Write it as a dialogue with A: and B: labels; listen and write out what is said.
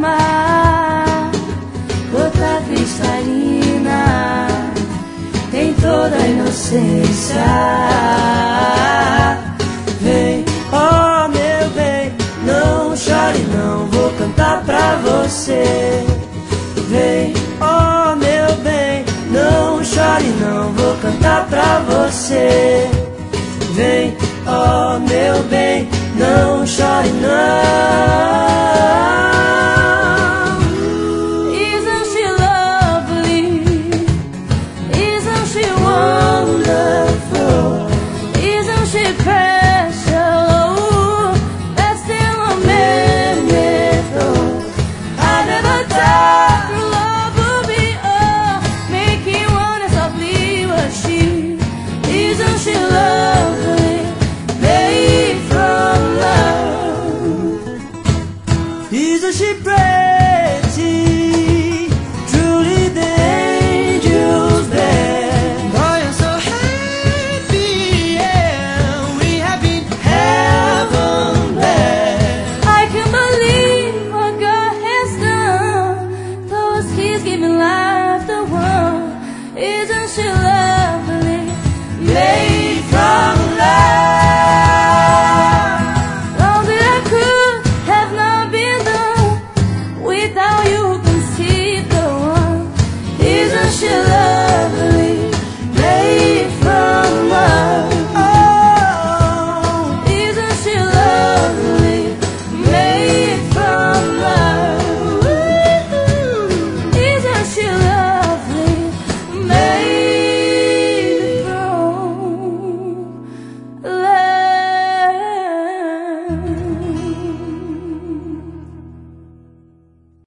A: mar, gota cristalina, tem toda a inocência. Vem, oh meu bem, não chore não, vou cantar pra você. Vem, oh meu bem, não chore não, vou cantar pra você. Vem, oh meu bem, não chore não. Isn't she lovely? Isn't she wonderful? Isn't she special? That's still a miracle. I never thought love would be all, make you wanna softly what she. Isn't she lovely? Made from love. Isn't she pretty?